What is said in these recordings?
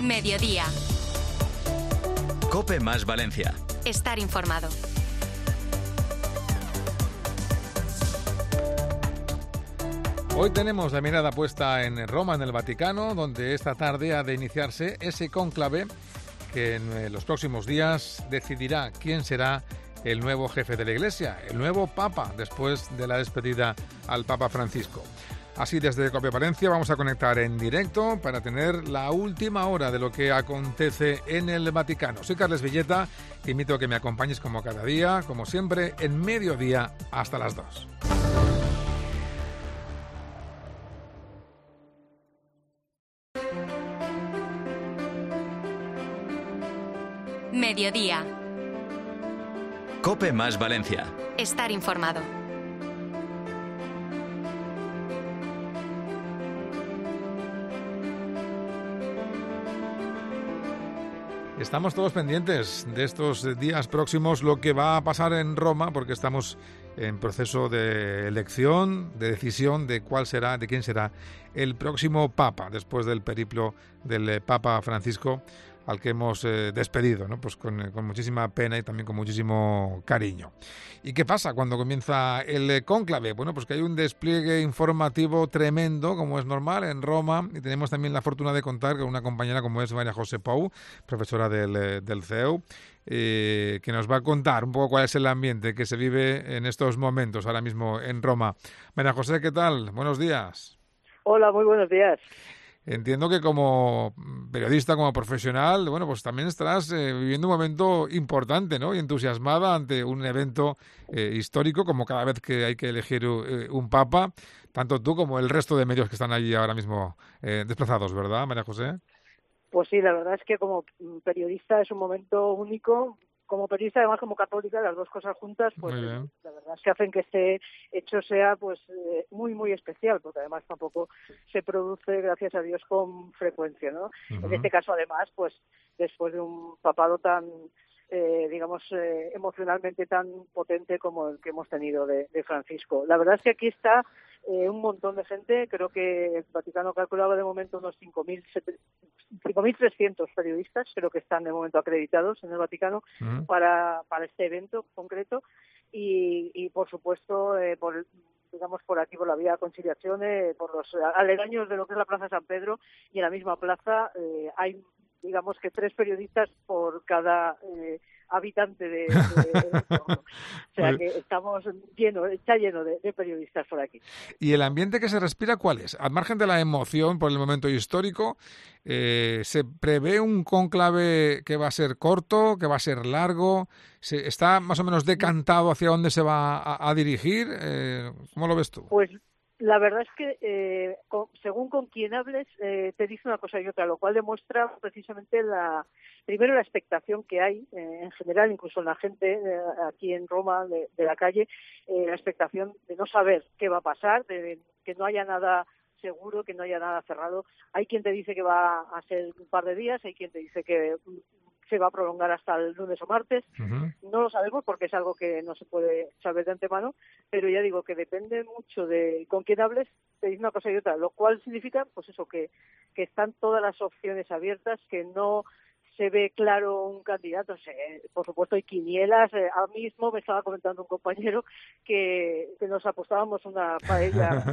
Mediodía. COPE más Valencia. Estar informado. Hoy tenemos la mirada puesta en Roma, en el Vaticano, donde esta tarde ha de iniciarse ese cónclave que en los próximos días decidirá quién será el nuevo jefe de la Iglesia, el nuevo Papa, después de la despedida al Papa Francisco. Así, desde COPE Valencia vamos a conectar en directo para tener la última hora de lo que acontece en el Vaticano. Soy Carles Villeta, te invito a que me acompañes como cada día, como siempre, en mediodía hasta las 2. Mediodía. COPE más Valencia. Estar informado. Estamos todos pendientes de estos días próximos, lo que va a pasar en Roma, porque estamos en proceso de elección, de decisión de cuál será, de quién será el próximo Papa, después del periplo del Papa Francisco, al que hemos despedido, ¿no? Pues con muchísima pena y también con muchísimo cariño. ¿Y qué pasa cuando comienza el cónclave? Bueno, pues que hay un despliegue informativo tremendo, como es normal, en Roma, y tenemos también la fortuna de contar con una compañera como es María José Pou, profesora del CEU, que nos va a contar un poco cuál es el ambiente que se vive en estos momentos ahora mismo en Roma. María José, ¿qué tal? Buenos días. Hola, muy buenos días. Entiendo que como periodista, como profesional, bueno, pues también estarás viviendo un momento importante, ¿no? Y entusiasmada ante un evento histórico, como cada vez que hay que elegir un papa, tanto tú como el resto de medios que están allí ahora mismo desplazados, ¿verdad, María José? Pues sí, la verdad es que como periodista es un momento único. Como periodista, además como católica, las dos cosas juntas, pues la verdad es que hacen que este hecho sea pues muy, muy especial, porque además tampoco se produce, gracias a Dios, con frecuencia, ¿no? Uh-huh. En este caso, además, pues después de un papado tan, emocionalmente tan potente como el que hemos tenido de Francisco. La verdad es que aquí está un montón de gente. Creo que el Vaticano calculaba de momento unos 5.300 periodistas, creo que están de momento acreditados en el Vaticano para este evento concreto y por supuesto por aquí por la vía Conciliación, por los aledaños de lo que es la Plaza San Pedro, y en la misma plaza hay digamos que 3 periodistas por cada habitante de entorno. O sea que estamos está lleno de periodistas por aquí. ¿Y el ambiente que se respira cuál es? Al margen de la emoción por el momento histórico, ¿se prevé un cónclave que va a ser corto, que va a ser largo? ¿Está más o menos decantado hacia dónde se va a dirigir? ¿Cómo lo ves tú? Pues la verdad es que según con quien hables te dice una cosa y otra, lo cual demuestra precisamente primero la expectación que hay en general, incluso en la gente aquí en Roma de la calle, la expectación de no saber qué va a pasar, de que no haya nada seguro, que no haya nada cerrado. Hay quien te dice que va a ser un par de días, hay quien te dice que se va a prolongar hasta el lunes o martes. Uh-huh. No lo sabemos porque es algo que no se puede saber de antemano, pero ya digo que depende mucho de con quién hables, te dice una cosa y otra, lo cual significa, pues eso, que están todas las opciones abiertas, que no se ve claro un candidato. Por supuesto hay quinielas. Ahora mismo me estaba comentando un compañero que nos apostábamos una paella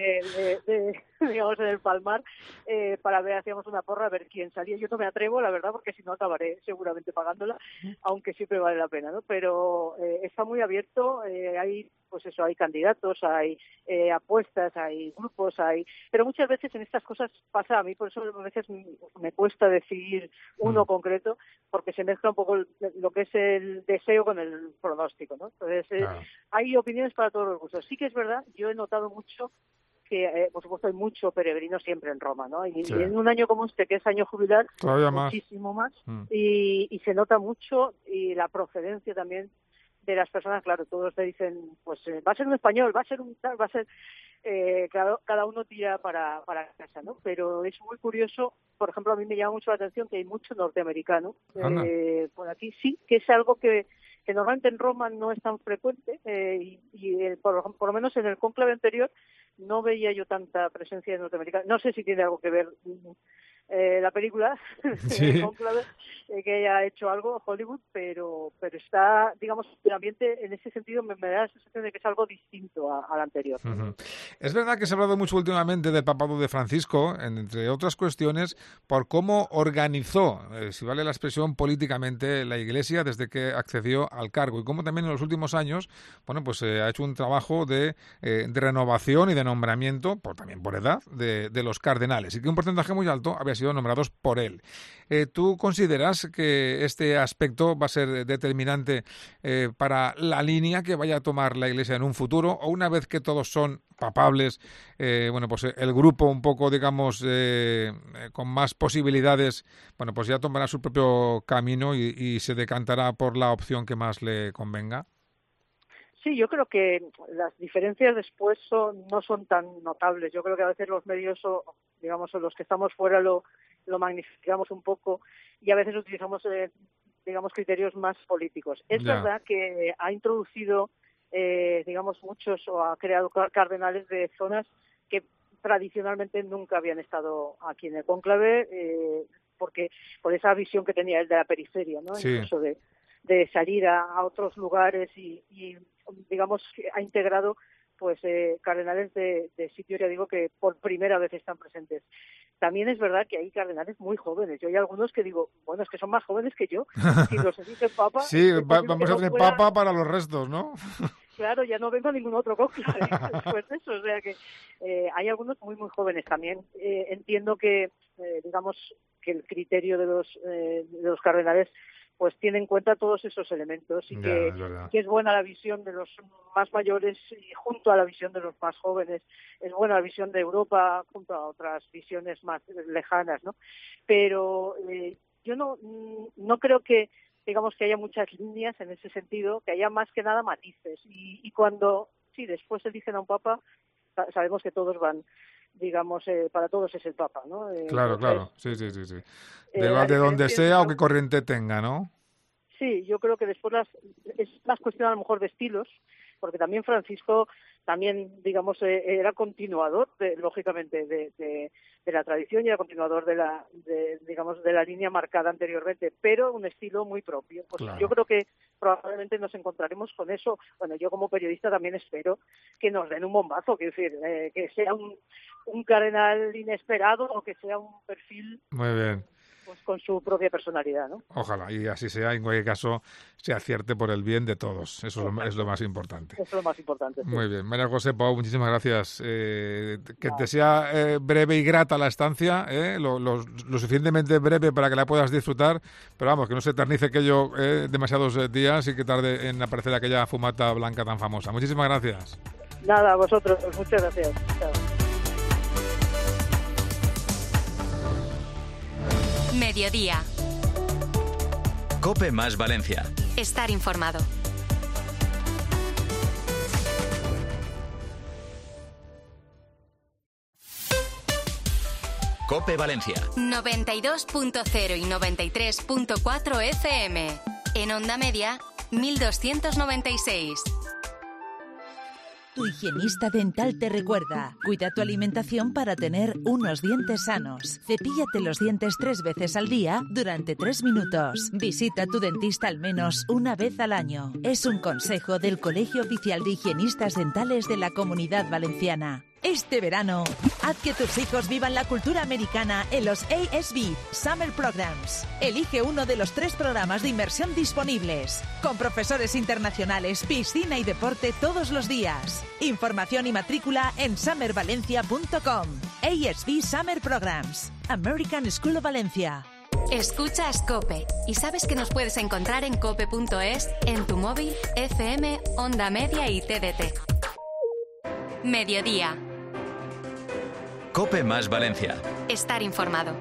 digamos en el Palmar para ver, hacíamos una porra a ver quién salía. Yo no me atrevo, la verdad, porque si no acabaré seguramente pagándola, aunque siempre vale la pena, ¿no? Pero está muy abierto, hay pues eso, hay candidatos, hay apuestas, hay grupos, pero muchas veces en estas cosas pasa a mí, por eso a veces me cuesta decidir uno concreto, porque se mezcla un poco lo que es el deseo con el pronóstico, ¿no? Entonces, hay opiniones para todos los gustos. Sí que es verdad, yo he notado mucho que, por supuesto, hay mucho peregrino siempre en Roma, ¿no? Y en un año como este, que es año jubilar, muchísimo más. Y se nota mucho, y la procedencia también de las personas, claro, todos te dicen, pues va a ser un español, va a ser un tal, va a ser... cada uno tira para casa, ¿no? Pero es muy curioso, por ejemplo, a mí me llama mucho la atención que hay mucho norteamericano por aquí, sí, que es algo que normalmente en Roma no es tan frecuente, por lo menos en el cónclave anterior no veía yo tanta presencia de norteamericanos. No sé si tiene algo que ver la película Sí. Cónclave, que haya hecho algo Hollywood, pero está, digamos, el ambiente en ese sentido me da la sensación de que es algo distinto al anterior. Ujú. Es verdad que se ha hablado mucho últimamente del papado de Francisco, entre otras cuestiones, por cómo organizó, si vale la expresión, políticamente la Iglesia desde que accedió al cargo y cómo también en los últimos años, bueno, pues ha hecho un trabajo de renovación y de nombramiento, también por edad, de los cardenales y que un porcentaje muy alto había sido nombrados por él. ¿Tú consideras que este aspecto va a ser determinante para la línea que vaya a tomar la Iglesia en un futuro, o una vez que todos son papables, bueno, pues el grupo un poco, digamos, con más posibilidades, bueno, pues ya tomará su propio camino y se decantará por la opción que más le convenga? Sí, yo creo que las diferencias después no son tan notables. Yo creo que a veces los medios, digamos, los que estamos fuera lo magnificamos un poco y a veces utilizamos, digamos, criterios más políticos. Es verdad que ha introducido, digamos, muchos o ha creado cardenales de zonas que tradicionalmente nunca habían estado aquí en el cónclave, porque por esa visión que tenía él de la periferia, ¿no? Sí. Incluso de salir a otros lugares y digamos que ha integrado pues cardenales de sitios, ya digo, que por primera vez están presentes. También es verdad que hay cardenales muy jóvenes. Yo hay algunos que digo, bueno, es que son más jóvenes que yo. Si los eligen papa... Sí, vamos a tener papa para los restos, ¿no? Claro, ya no vengo a ningún otro cónclave después de eso. O sea que hay algunos muy, muy jóvenes también. Entiendo que, digamos, que el criterio de los cardenales pues tiene en cuenta todos esos elementos y que es buena la visión de los más mayores y junto a la visión de los más jóvenes, es buena la visión de Europa junto a otras visiones más lejanas, ¿no? Pero yo no creo que, digamos, que haya muchas líneas en ese sentido, que haya más que nada matices y cuando, sí, después eligen a un papa, sabemos que todos van, digamos, para todos es el Papa, ¿no? Claro, sí. De donde sea o qué corriente tenga, ¿no? Sí, yo creo que después es más cuestión a lo mejor de estilos, porque también Francisco, digamos, era continuador, lógicamente, de la tradición y era continuador digamos, de la línea marcada anteriormente, pero un estilo muy propio. Pues claro. Yo creo que probablemente nos encontraremos con eso. Bueno, yo como periodista también espero que nos den un bombazo, quiero decir, que sea un cardenal inesperado o que sea un perfil... Muy bien. Pues con su propia personalidad, ¿no? Ojalá, y así sea, en cualquier caso, se acierte por el bien de todos. Eso es lo más importante. Eso es lo más importante. Sí. Muy bien. María José Pau, muchísimas gracias. Que te sea breve y grata la estancia, lo suficientemente breve para que la puedas disfrutar, pero vamos, que no se eternice aquello demasiados días y que tarde en aparecer aquella fumata blanca tan famosa. Muchísimas gracias. Nada, a vosotros. Muchas gracias. Chao. Mediodía. COPE más Valencia. Estar informado. COPE Valencia. 92.0 y 93.4 FM. En onda media, 1296. Tu higienista dental te recuerda: cuida tu alimentación para tener unos dientes sanos. Cepíllate los dientes 3 veces al día durante 3 minutos. Visita a tu dentista al menos una vez al año. Es un consejo del Colegio Oficial de Higienistas Dentales de la Comunidad Valenciana. Este verano, haz que tus hijos vivan la cultura americana en los ASB Summer Programs. Elige uno de los 3 programas de inmersión disponibles, con profesores internacionales, piscina y deporte todos los días. Información y matrícula en summervalencia.com. ASB Summer Programs. American School of Valencia. Escuchas COPE y sabes que nos puedes encontrar en cope.es, en tu móvil, FM, onda media y TDT. Mediodía. COPE más Valencia. Estar informado.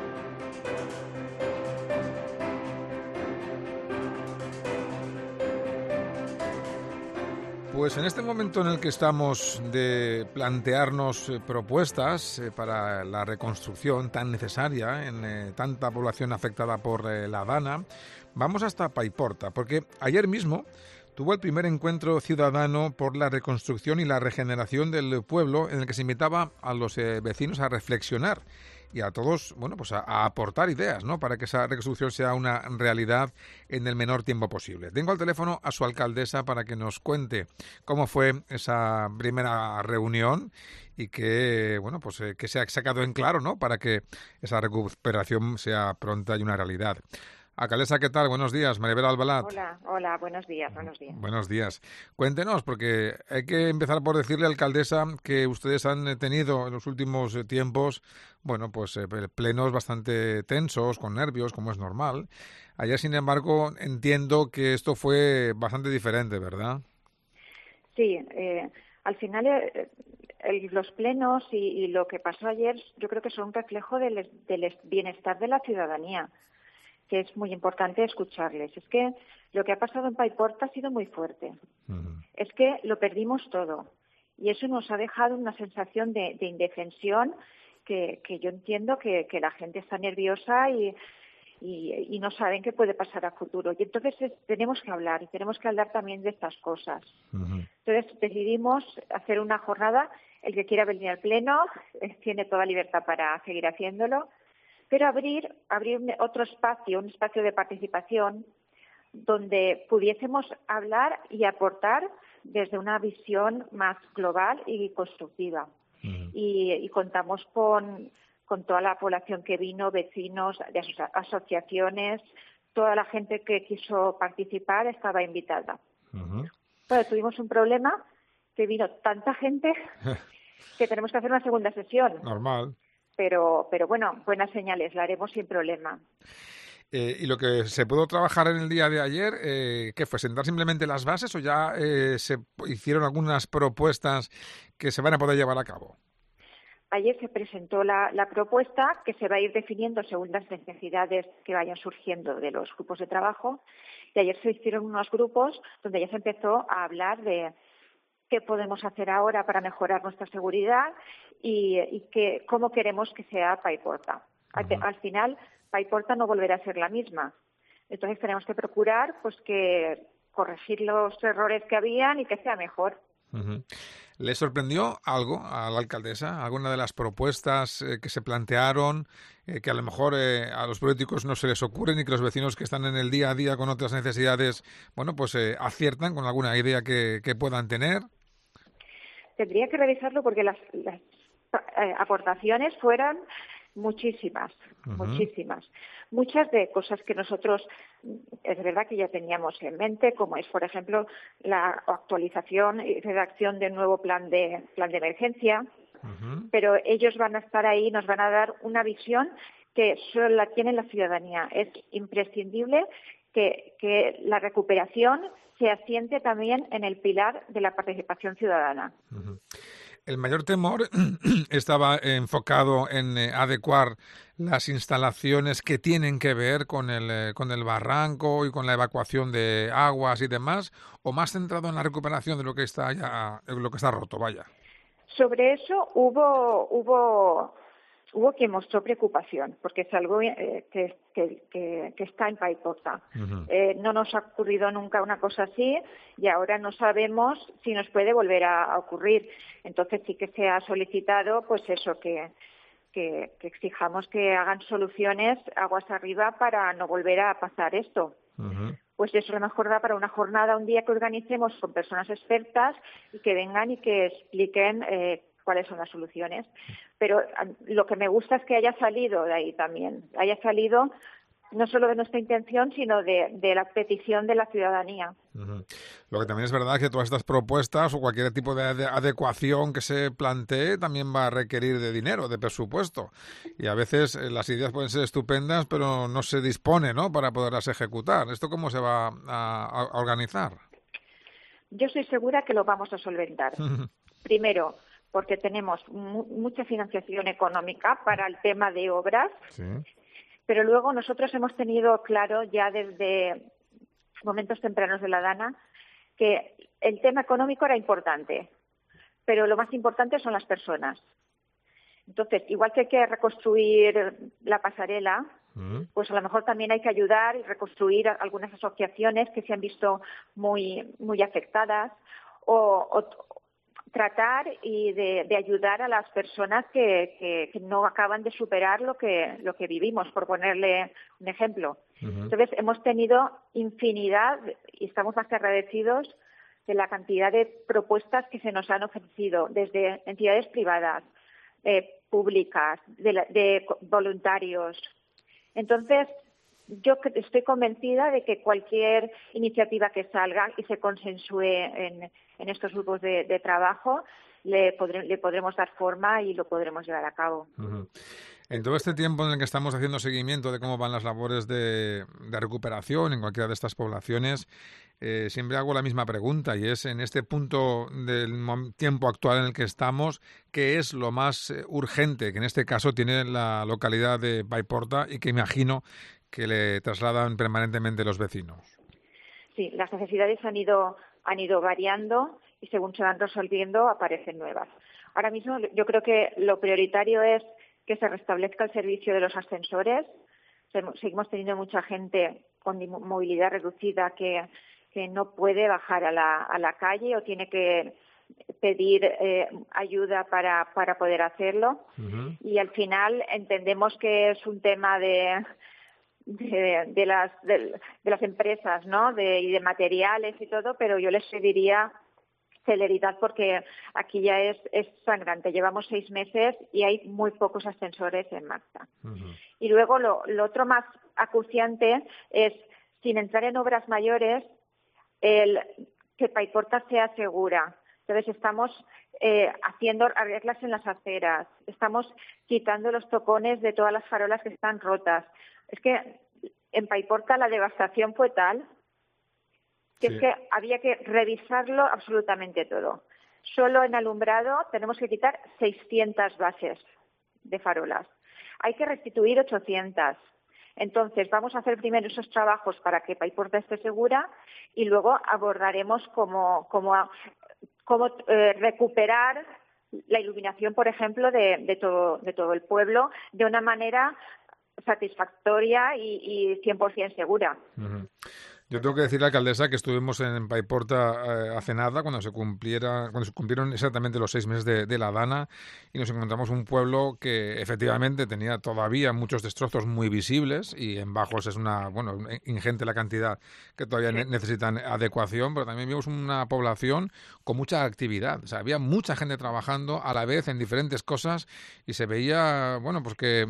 Pues en este momento en el que estamos de plantearnos propuestas para la reconstrucción tan necesaria en tanta población afectada por la Dana, vamos hasta Paiporta, porque ayer mismo tuvo el primer encuentro ciudadano por la reconstrucción y la regeneración del pueblo, en el que se invitaba a los vecinos a reflexionar y a todos, bueno, pues a aportar ideas, ¿no? Para que esa reconstrucción sea una realidad en el menor tiempo posible. Tengo al teléfono a su alcaldesa para que nos cuente cómo fue esa primera reunión y que, bueno, pues que se ha sacado en claro, ¿no? Para que esa recuperación sea pronta y una realidad. Alcaldesa, ¿qué tal? Buenos días, Maribel Albalat. Hola, buenos días. Buenos días. Cuéntenos, porque hay que empezar por decirle, alcaldesa, que ustedes han tenido en los últimos tiempos, bueno, pues plenos bastante tensos, con nervios, como es normal. Ayer, sin embargo, entiendo que esto fue bastante diferente, ¿verdad? Sí, al final los plenos y lo que pasó ayer yo creo que son un reflejo del bienestar de la ciudadanía, que es muy importante escucharles. Es que lo que ha pasado en Paiporta ha sido muy fuerte. Uh-huh. Es que lo perdimos todo y eso nos ha dejado una sensación de indefensión que yo entiendo que la gente está nerviosa y no saben qué puede pasar a futuro. Y entonces tenemos que hablar y tenemos que hablar también de estas cosas. Uh-huh. Entonces decidimos hacer una jornada. El que quiera venir al pleno tiene toda libertad para seguir haciéndolo, pero abrir otro espacio, un espacio de participación donde pudiésemos hablar y aportar desde una visión más global y constructiva. Uh-huh. Y contamos con toda la población que vino, vecinos, de asociaciones, toda la gente que quiso participar estaba invitada. Uh-huh. Bueno, tuvimos un problema, que vino tanta gente que tenemos que hacer una segunda sesión. Normal. Pero bueno, buenas señales, la haremos sin problema. ¿Y lo que se pudo trabajar en el día de ayer, qué fue? ¿Sentar simplemente las bases o ya se hicieron algunas propuestas que se van a poder llevar a cabo? Ayer se presentó la propuesta que se va a ir definiendo según las necesidades que vayan surgiendo de los grupos de trabajo. Y ayer se hicieron unos grupos donde ya se empezó a hablar de qué podemos hacer ahora para mejorar nuestra seguridad y cómo queremos que sea Paiporta. Uh-huh. Al final, Paiporta no volverá a ser la misma. Entonces tenemos que procurar pues que corregir los errores que habían y que sea mejor. Uh-huh. ¿Le sorprendió algo a la alcaldesa? ¿Alguna de las propuestas que se plantearon, que a lo mejor a los políticos no se les ocurren y que los vecinos que están en el día a día con otras necesidades, bueno, pues aciertan con alguna idea que puedan tener? Tendría que revisarlo porque las aportaciones fueron muchísimas, uh-huh. muchísimas. Muchas de cosas que nosotros, es verdad que ya teníamos en mente, como es, por ejemplo, la actualización y redacción del nuevo plan de emergencia, uh-huh. pero ellos van a estar ahí, nos van a dar una visión que solo la tiene la ciudadanía. Es imprescindible que la recuperación se asiente también en el pilar de la participación ciudadana. Uh-huh. El mayor temor estaba enfocado en adecuar las instalaciones que tienen que ver con el barranco y con la evacuación de aguas y demás, o más centrado en la recuperación de lo que está roto, vaya. Sobre eso hubo quien mostró preocupación, porque es algo que está en Paiporta. Uh-huh. No nos ha ocurrido nunca una cosa así y ahora no sabemos si nos puede volver a ocurrir. Entonces sí que se ha solicitado pues eso, que exijamos que hagan soluciones aguas arriba para no volver a pasar esto. Uh-huh. Pues eso a lo mejor da para una jornada, un día que organicemos con personas expertas y que vengan y que expliquen cuáles son las soluciones. Pero lo que me gusta es que haya salido de ahí también, haya salido no solo de nuestra intención, sino de la petición de la ciudadanía. Uh-huh. Lo que también es verdad es que todas estas propuestas o cualquier tipo de adecuación que se plantee también va a requerir de dinero, de presupuesto. Y a veces las ideas pueden ser estupendas, pero no se dispone, ¿no?, para poderlas ejecutar. ¿Esto cómo se va a organizar? Yo estoy segura que lo vamos a solventar. Primero, porque tenemos mucha financiación económica para el tema de obras, sí. Pero luego nosotros hemos tenido claro ya desde momentos tempranos de la Dana que el tema económico era importante, pero lo más importante son las personas. Entonces, igual que hay que reconstruir la pasarela, pues a lo mejor también hay que ayudar y reconstruir algunas asociaciones que se han visto muy afectadas o tratar y de ayudar a las personas que no acaban de superar lo que vivimos, por ponerle un ejemplo. Entonces, hemos tenido infinidad y estamos más que agradecidos de la cantidad de propuestas que se nos han ofrecido desde entidades privadas, públicas, de voluntarios. Entonces, yo estoy convencida de que cualquier iniciativa que salga y se consensúe en estos grupos de trabajo, le podremos dar forma y lo podremos llevar a cabo. En todo este tiempo en el que estamos haciendo seguimiento de cómo van las labores de recuperación en cualquiera de estas poblaciones, siempre hago la misma pregunta, y es, en este punto del tiempo actual en el que estamos, ¿qué es lo más urgente que en este caso tiene la localidad de Paiporta y que imagino que le trasladan permanentemente los vecinos? Sí, las necesidades han ido variando y según se van resolviendo aparecen nuevas. Ahora mismo yo creo que lo prioritario es que se restablezca el servicio de los ascensores. Seguimos teniendo mucha gente con movilidad reducida que no puede bajar a la calle o tiene que pedir ayuda para poder hacerlo. Y al final entendemos que es un tema de las empresas, ¿no? Y de materiales y todo, pero yo les pediría celeridad porque aquí ya es sangrante. Llevamos 6 meses y hay muy pocos ascensores en marcha. Y luego lo otro más acuciante es, sin entrar en obras mayores, que Paiporta sea segura. Entonces estamos haciendo arreglos en las aceras, estamos quitando los topones de todas las farolas que están rotas. Es que en Paiporta la devastación fue tal que es que había que revisarlo absolutamente todo. Solo en alumbrado tenemos que quitar 600 bases de farolas. Hay que restituir 800. Entonces, vamos a hacer primero esos trabajos para que Paiporta esté segura y luego abordaremos cómo recuperar la iluminación, por ejemplo, de todo el pueblo de una manera satisfactoria y 100% segura. Yo tengo que decirle, alcaldesa, que estuvimos en Paiporta hace nada, cuando se cumplieron exactamente los 6 meses de la Dana, y nos encontramos un pueblo que efectivamente tenía todavía muchos destrozos muy visibles, y en Bajos es ingente la cantidad que todavía necesitan adecuación, pero también vimos una población con mucha actividad. O sea, había mucha gente trabajando a la vez en diferentes cosas, y se veía, pues que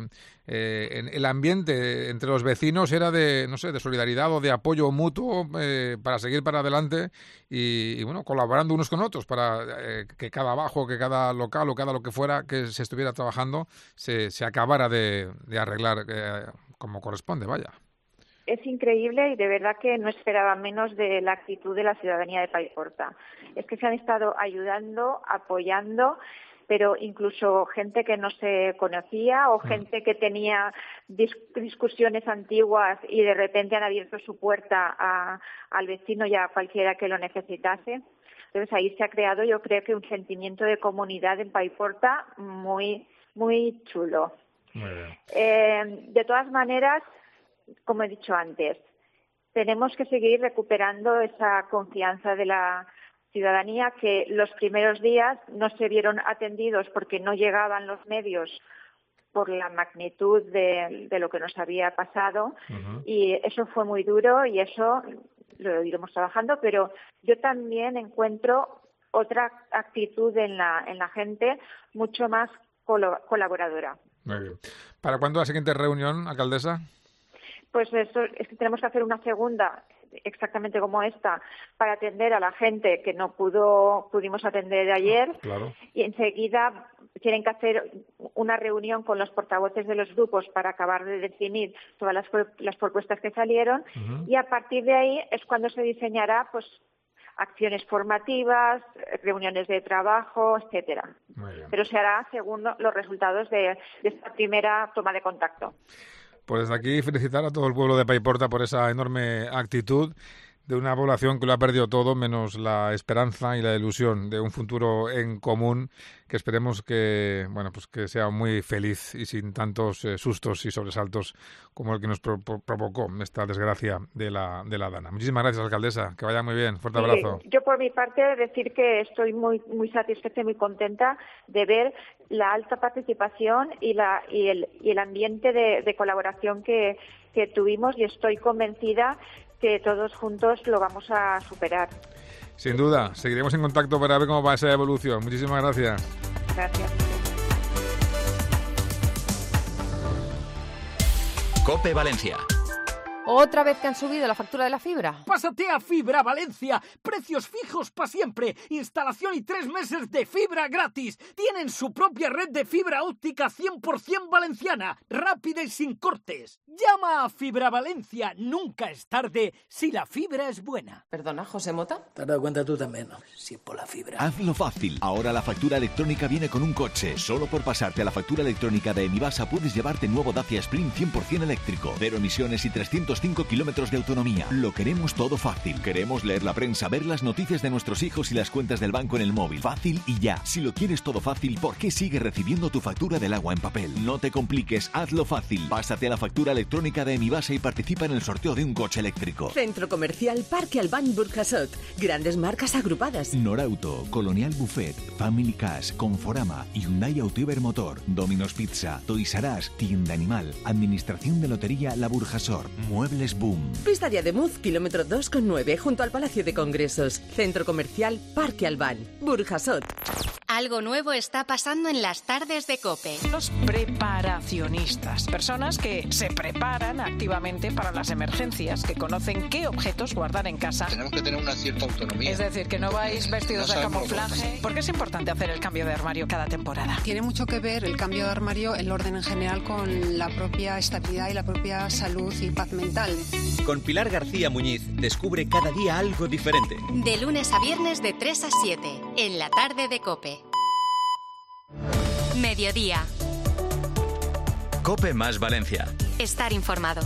el ambiente entre los vecinos era de solidaridad o de apoyo mutuo para seguir para adelante y colaborando unos con otros para que cada bajo, que cada local o cada lo que fuera que se estuviera trabajando se acabara de arreglar como corresponde, vaya. Es increíble y de verdad que no esperaba menos de la actitud de la ciudadanía de Paiporta. Es que se han estado ayudando, apoyando, pero incluso gente que no se conocía o gente que tenía discusiones antiguas y de repente han abierto su puerta al vecino y a cualquiera que lo necesitase. Entonces ahí se ha creado, yo creo que un sentimiento de comunidad en Paiporta muy, muy chulo. Muy bien. De todas maneras, como he dicho antes, tenemos que seguir recuperando esa confianza de la ciudadanía, que los primeros días no se vieron atendidos porque no llegaban los medios por la magnitud de lo que nos había pasado. Y eso fue muy duro y eso lo iremos trabajando, pero yo también encuentro otra actitud en la gente mucho más colaboradora. Muy bien. ¿Para cuándo la siguiente reunión, alcaldesa? Pues eso, es que tenemos que hacer una segunda exactamente como esta para atender a la gente que no pudimos atender ayer. Claro. Y enseguida tienen que hacer una reunión con los portavoces de los grupos para acabar de definir todas las propuestas que salieron y a partir de ahí es cuando se diseñará acciones formativas, reuniones de trabajo, etcétera. Pero se hará según los resultados de esta primera toma de contacto. Pues desde aquí felicitar a todo el pueblo de Paiporta por esa enorme actitud de una población que lo ha perdido todo, menos la esperanza y la ilusión de un futuro en común, que esperemos que, bueno, pues que sea muy feliz y sin tantos sustos y sobresaltos como el que nos provocó esta desgracia de la Dana. Muchísimas gracias, alcaldesa. Que vaya muy bien. Fuerte abrazo. Yo, por mi parte, decir que estoy muy satisfecha y muy contenta de ver la alta participación y el ambiente de colaboración que tuvimos, y estoy convencida que todos juntos lo vamos a superar. Sin duda. Seguiremos en contacto para ver cómo va esa evolución. Muchísimas gracias. Gracias. COPE Valencia. ¿Otra vez que han subido la factura de la fibra? Pásate a Fibra Valencia. Precios fijos para siempre. Instalación y 3 meses de fibra gratis. Tienen su propia red de fibra óptica 100% valenciana. Rápida y sin cortes. Llama a Fibra Valencia. Nunca es tarde si la fibra es buena. Perdona, José Mota. Te has dado cuenta tú también, ¿no? Si es por la fibra. Hazlo fácil. Ahora la factura electrónica viene con un coche. Solo por pasarte a la factura electrónica de Emivasa puedes llevarte nuevo Dacia Spring 100% eléctrico. 0 emisiones y 305 kilómetros de autonomía. Lo queremos todo fácil. Queremos leer la prensa, ver las noticias de nuestros hijos y las cuentas del banco en el móvil. Fácil y ya. Si lo quieres todo fácil, ¿por qué sigues recibiendo tu factura del agua en papel? No te compliques, hazlo fácil. Pásate a la factura electrónica de Emivasa y participa en el sorteo de un coche eléctrico. Centro Comercial Parque Albán Burjasot. Grandes marcas agrupadas. Norauto, Colonial Buffet, Family Cash, Conforama, Hyundai Autoever Motor, Domino's Pizza, Toys R Us, Tienda Animal, Administración de Lotería La Burjasor, Muebles Boom. Pista de Ademuz, kilómetro 2,9, junto al Palacio de Congresos. Centro Comercial Parque Albán, Burjasot. Algo nuevo está pasando en las tardes de COPE. Los preparacionistas, personas que se preparan activamente para las emergencias, que conocen qué objetos guardar en casa. Tenemos que tener una cierta autonomía. Es decir, que no vais vestidos de camuflaje. ¿Por qué es importante hacer el cambio de armario cada temporada? Tiene mucho que ver el cambio de armario, el orden en general, con la propia estabilidad y la propia salud y paz mental. Con Pilar García Muñiz descubre cada día algo diferente. De lunes a viernes de 3 a 7, en la tarde de COPE. Mediodía. COPE más Valencia. Estar informado.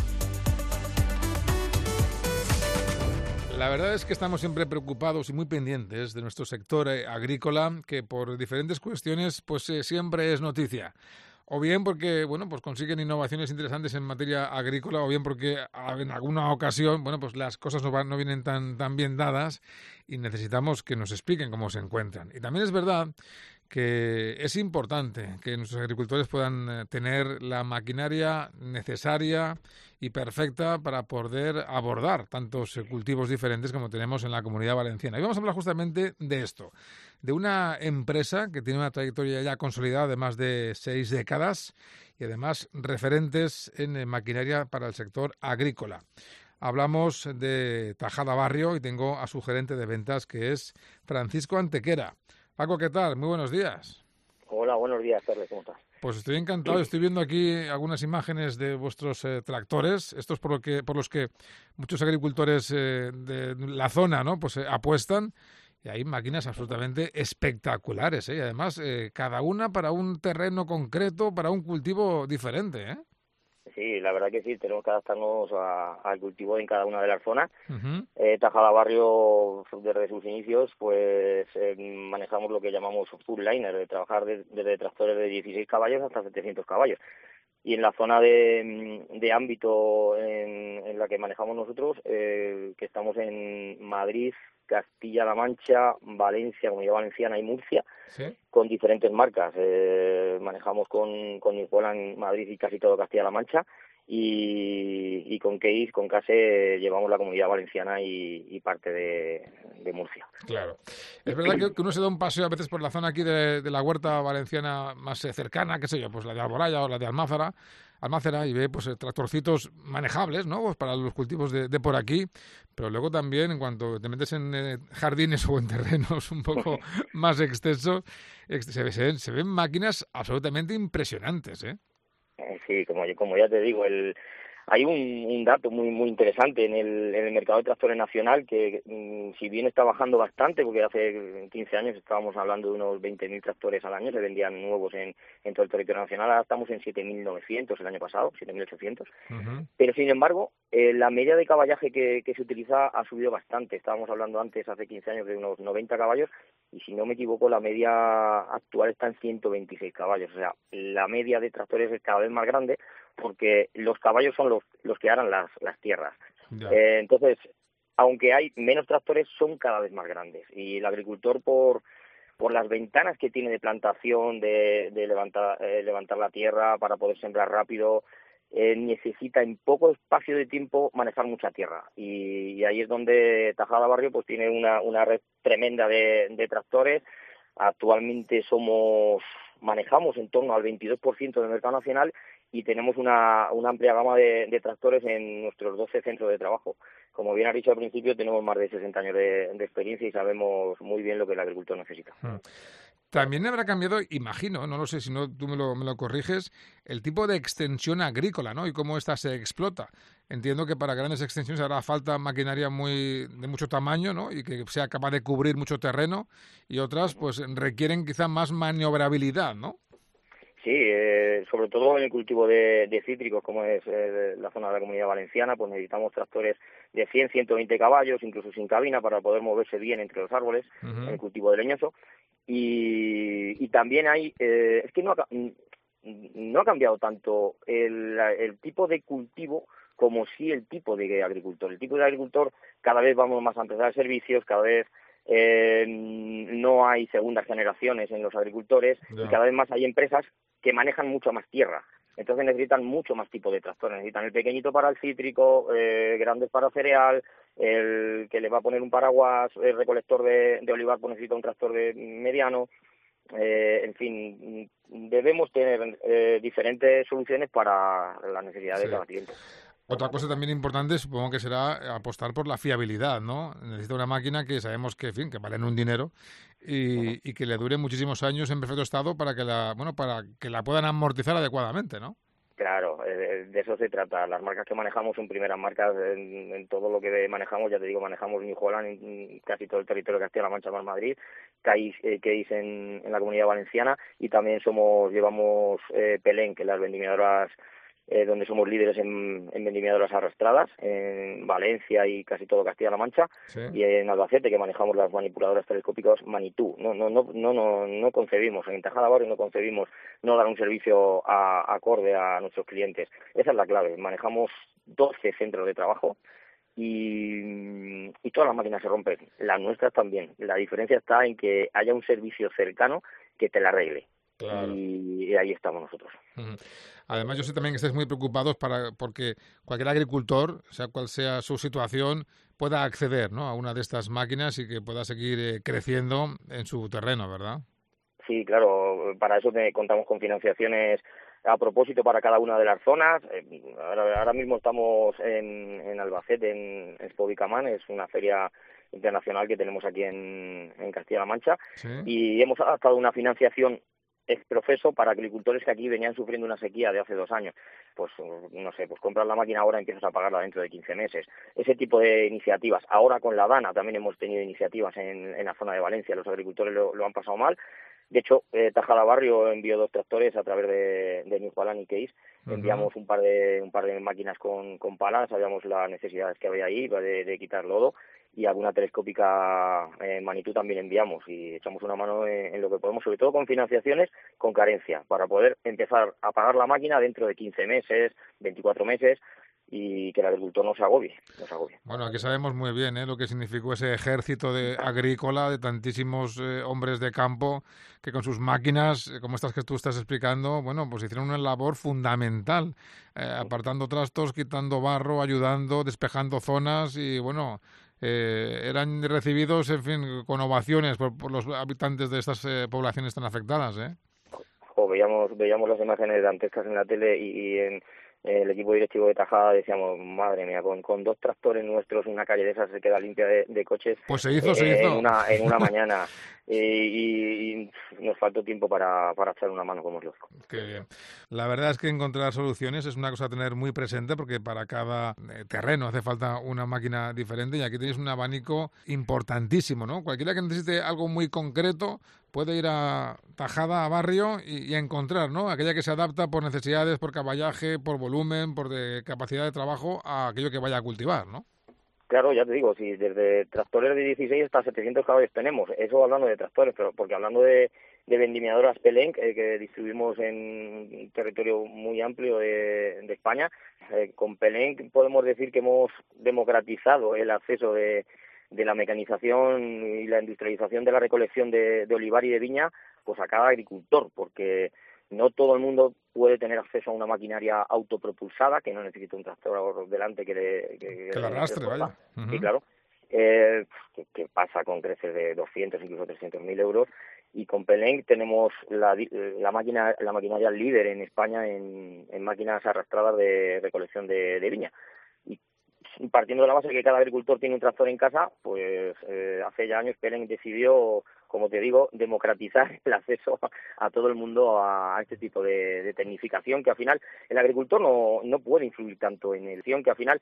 La verdad es que estamos siempre preocupados y muy pendientes de nuestro sector agrícola, que por diferentes cuestiones pues siempre es noticia. O bien porque, bueno, pues consiguen innovaciones interesantes en materia agrícola, o bien porque en alguna ocasión, bueno, pues las cosas no vienen tan bien dadas y necesitamos que nos expliquen cómo se encuentran. Y también es verdad que es importante que nuestros agricultores puedan tener la maquinaria necesaria y perfecta para poder abordar tantos cultivos diferentes como tenemos en la Comunidad Valenciana. Y vamos a hablar justamente de esto, de una empresa que tiene una trayectoria ya consolidada de más de 6 décadas y además referentes en maquinaria para el sector agrícola. Hablamos de Tajada Barrio y tengo a su gerente de ventas, que es Francisco Antequera. Paco, ¿qué tal? Muy buenos días. Hola, buenos días, Carlos, ¿cómo estás? Pues estoy encantado, estoy viendo aquí algunas imágenes de vuestros tractores, estos por los que muchos agricultores de la zona, ¿no? Pues apuestan, y hay máquinas absolutamente espectaculares, ¿eh? Y además cada una para un terreno concreto, para un cultivo diferente, ¿eh? Sí, la verdad que sí, tenemos que adaptarnos al cultivo en cada una de las zonas. Uh-huh. Tajada Barrio, desde sus inicios, pues manejamos lo que llamamos full liner, de trabajar desde tractores de 16 caballos hasta 700 caballos. Y en la zona de ámbito en la que manejamos nosotros, que estamos en Madrid, Castilla-La Mancha, Valencia, Comunidad Valenciana y Murcia, ¿sí? Con diferentes marcas. Manejamos con New Holland, Madrid y casi todo Castilla-La Mancha, y con Case, con Case llevamos la Comunidad Valenciana y parte de Murcia. Claro. Es verdad que uno se da un paseo a veces por la zona aquí de la huerta valenciana más cercana, qué sé yo, pues la de Alboraya o la de Almácera, y ve pues tractorcitos manejables, ¿no? Pues para los cultivos de por aquí, pero luego también en cuanto te metes en jardines o en terrenos un poco más extensos, se ven máquinas absolutamente impresionantes, ¿eh? Sí, como ya te digo, Hay un dato muy interesante en el mercado de tractores nacional que, si bien está bajando bastante, porque hace 15 años estábamos hablando de unos 20.000 tractores al año, se vendían nuevos en todo el territorio nacional, ahora estamos en 7.900 el año pasado, 7.800. Pero, sin embargo, la media de caballaje que se utiliza ha subido bastante. Estábamos hablando antes, hace 15 años, de unos 90 caballos, y si no me equivoco, la media actual está en 126 caballos. O sea, la media de tractores es cada vez más grande, porque los caballos son los que aran las tierras. Entonces, aunque hay menos tractores, son cada vez más grandes. Y el agricultor, por las ventanas que tiene de plantación, de levantar la tierra para poder sembrar rápido, necesita en poco espacio de tiempo manejar mucha tierra. Y ahí es donde Tajada Barrio pues tiene una red tremenda de tractores. Actualmente manejamos en torno al 22% del mercado nacional, y tenemos una amplia gama de tractores en nuestros 12 centros de trabajo. Como bien has dicho al principio, tenemos más de 60 años de experiencia y sabemos muy bien lo que el agricultor necesita. También habrá cambiado, imagino, no lo sé, si no tú me lo corriges, el tipo de extensión agrícola, ¿no? Y cómo esta se explota. Entiendo que para grandes extensiones hará falta maquinaria de mucho tamaño, ¿no? Y que sea capaz de cubrir mucho terreno, y otras pues requieren quizá más maniobrabilidad, ¿no? Sí, sobre todo en el cultivo de cítricos, como es la zona de la Comunidad Valenciana, pues necesitamos tractores de 100, 120 caballos, incluso sin cabina, para poder moverse bien entre los árboles, en el cultivo de leñoso. Y también hay, es que no ha cambiado tanto el tipo de cultivo como sí el tipo de agricultor. El tipo de agricultor, cada vez vamos más a empezar servicios, cada vez no hay segundas generaciones en los agricultores, y cada vez más hay empresas que manejan mucho más tierra. Entonces necesitan mucho más tipo de tractores. Necesitan el pequeñito para el cítrico, grandes para cereal, el que le va a poner un paraguas, el recolector de olivar, pues necesita un tractor mediano. En fin, debemos tener diferentes soluciones para las necesidades de cada cliente. Otra cosa también importante, supongo que será apostar por la fiabilidad, ¿no? Necesita una máquina que sabemos que valen un dinero y que le dure muchísimos años en perfecto estado para que la puedan amortizar adecuadamente, ¿no? Claro, de eso se trata. Las marcas que manejamos son primeras marcas en todo lo que manejamos. Ya te digo, manejamos New Holland en casi todo el territorio de Castilla-La Mancha, más Madrid, Case en la Comunidad Valenciana, y también llevamos Pelén, que las vendimiadoras, donde somos líderes en vendimiadoras arrastradas, en Valencia y casi todo Castilla-La Mancha, y en Albacete, que manejamos las manipuladoras telescópicas Manitú. No concebimos, en Tajada Barrio no concebimos no dar un servicio acorde a nuestros clientes. Esa es la clave. Manejamos 12 centros de trabajo y todas las máquinas se rompen, las nuestras también. La diferencia está en que haya un servicio cercano que te la arregle. Claro. Y ahí estamos nosotros. Además, yo sé también que estáis muy preocupados porque cualquier agricultor, sea cual sea su situación, pueda acceder, ¿no?, a una de estas máquinas y que pueda seguir creciendo en su terreno, ¿verdad? Sí, claro. Para eso contamos con financiaciones a propósito para cada una de las zonas. Ahora mismo estamos en Albacete, en Expo Bicamán, es una feria internacional que tenemos aquí en Castilla-La Mancha, y hemos adaptado una financiación exprofeso para agricultores que aquí venían sufriendo una sequía de hace 2 años. Pues no sé, pues compras la máquina ahora y empiezas a pagarla dentro de 15 meses. Ese tipo de iniciativas. Ahora con la Dana también hemos tenido iniciativas en la zona de Valencia. Los agricultores lo han pasado mal. De hecho, Tajada Barrio envió 2 tractores a través de New Holland y Case. Enviamos un par de máquinas con palas. Sabíamos las necesidades que había ahí de quitar lodo, y alguna telescópica Manitú también enviamos, y echamos una mano en lo que podemos, sobre todo con financiaciones con carencia, para poder empezar a pagar la máquina dentro de 15 meses, 24 meses, y que el agricultor no se agobie. Bueno, aquí sabemos muy bien lo que significó ese ejército agrícola de tantísimos hombres de campo que con sus máquinas, como estas que tú estás explicando, bueno, pues hicieron una labor fundamental, apartando trastos, quitando barro, ayudando, despejando zonas, y bueno, eran recibidos, en fin, con ovaciones por los habitantes de estas poblaciones tan afectadas, Veíamos las imágenes dantescas en la tele, y el equipo directivo de Tajada decíamos, madre mía, con 2 tractores nuestros, una calle de esas se queda limpia de coches. Pues se hizo. En una mañana. Y nos faltó tiempo para echar una mano, como es lógico. Qué bien. La verdad es que encontrar soluciones es una cosa a tener muy presente, porque para cada terreno hace falta una máquina diferente, y aquí tenéis un abanico importantísimo, ¿no? Cualquiera que necesite algo muy concreto puede ir a Tajada, a Barrio, y encontrar, ¿no?, aquella que se adapta por necesidades, por caballaje, por volumen, por capacidad de trabajo, a aquello que vaya a cultivar, ¿no? Claro, ya te digo, si desde tractores de 16 hasta 700 caballos tenemos, eso hablando de tractores, pero porque hablando de vendimiadoras Pellenc, que distribuimos en un territorio muy amplio de España, con Pellenc podemos decir que hemos democratizado el acceso de la mecanización y la industrialización de la recolección de olivar y de viña, pues a cada agricultor, porque no todo el mundo puede tener acceso a una maquinaria autopropulsada, que no necesita un tractor delante que la arrastre, vaya. Sí, claro. Que pasa con creces de 200, incluso 300.000 euros. Y con Pellenc tenemos la maquinaria líder en España en máquinas arrastradas de recolección de viña. Y partiendo de la base de que cada agricultor tiene un tractor en casa, pues hace ya años Pellenc decidió, como te digo, democratizar el acceso a todo el mundo a este tipo de tecnificación, que al final el agricultor no puede influir tanto en el